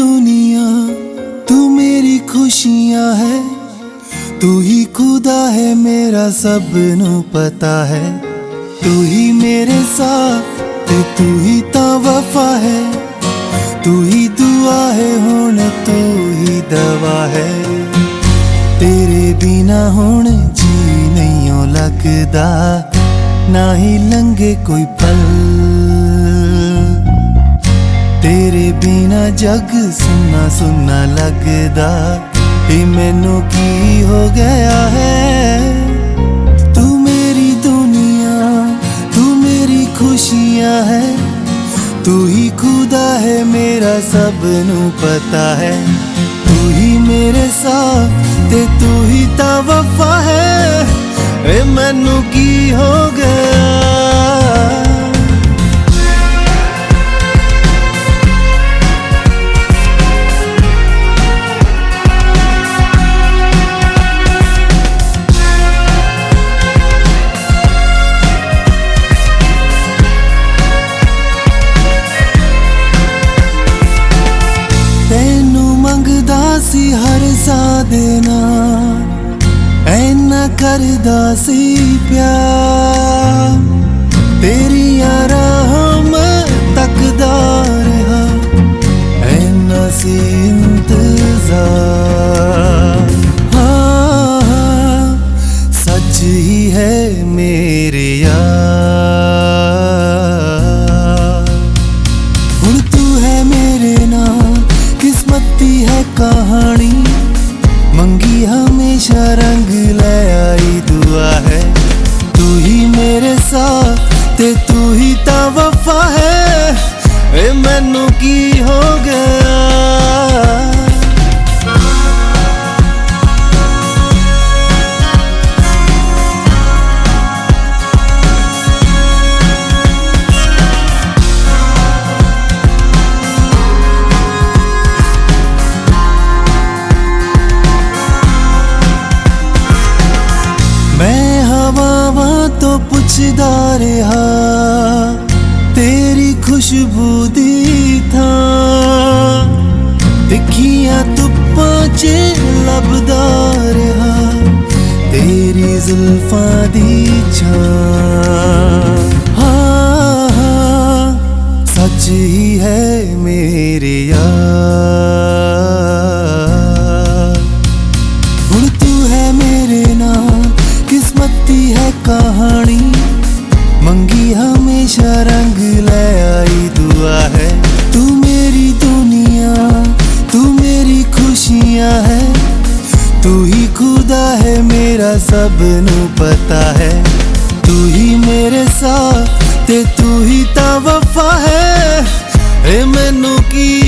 दुनिया, तू मेरी खुशियां है, तू ही खुदा है मेरा सब नू पता है। तू ही मेरे साथ ते तू ही ता वफा है, तू ही दुआ है हुण तू ही दवा है। तेरे बिना हुण जी नहीं लगदा, ना ही लंघे कोई पल। तेरे बिना जग सुन्ना सुन्ना लगदा, ये मैनू की हो गया है। तू मेरी दुनिया, तू मेरी खुशियां है, तू ही खुदा है मेरा सब नू पता है। तू ही मेरे साथ ते तू ही ता वफा है, ए मैनू की हो गया। मंगदा सी हर सादे नाल, ऐना करदा सी प्यार। तेरियां राहां मैं तकदा रहा, ऐना सी इंतजार। हाँ, सच ही है मेरे यार, हुण तू है मेरे नाल। किस्मती है कहानी, मंगी हमेशा रंग ले आई दुआ है। तू ही मेरे साथ ते तू ही ता वफा है, ए मैनू की हो गया। तो पुछदा रहा, तेरी खुशबू दी था। दिखिया धुप्पां च लभदा रहा, तेरी जुल्फां दी छां। हाँ, सच ही है मेरे यार, हुण तू है मेरे नाल। किस्मती है कहानी, मंगी हमेशा रंग ले आई दुआ है। तू मेरी दुनिया, तू मेरी खुशियां है, तू ही खुदा है मेरा सब नू पता है। तू ही मेरे साथ ते तू ही ता वफा है, ए मैनू की